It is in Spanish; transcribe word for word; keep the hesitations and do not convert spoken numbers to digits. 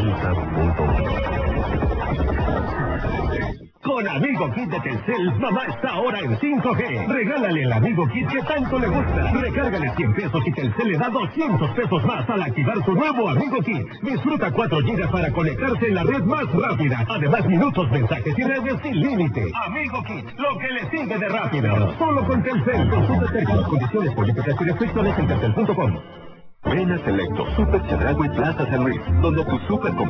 Telsa punto Con Amigo Kit de Telcel, mamá está ahora en cinco G. Regálale el Amigo Kit que tanto le gusta. Recárgale cien pesos y Telcel le da doscientos pesos más al activar su nuevo Amigo Kit. Disfruta cuatro gigas para conectarse en la red más rápida. Además, minutos, mensajes y redes sin límite. Amigo Kit, lo que le sigue de rápido. Solo con Telcel. Consulta términos, condiciones, políticas y restricciones en telcel punto com. Ven a Selecto Super Chedraui Plaza San Luis, donde tu super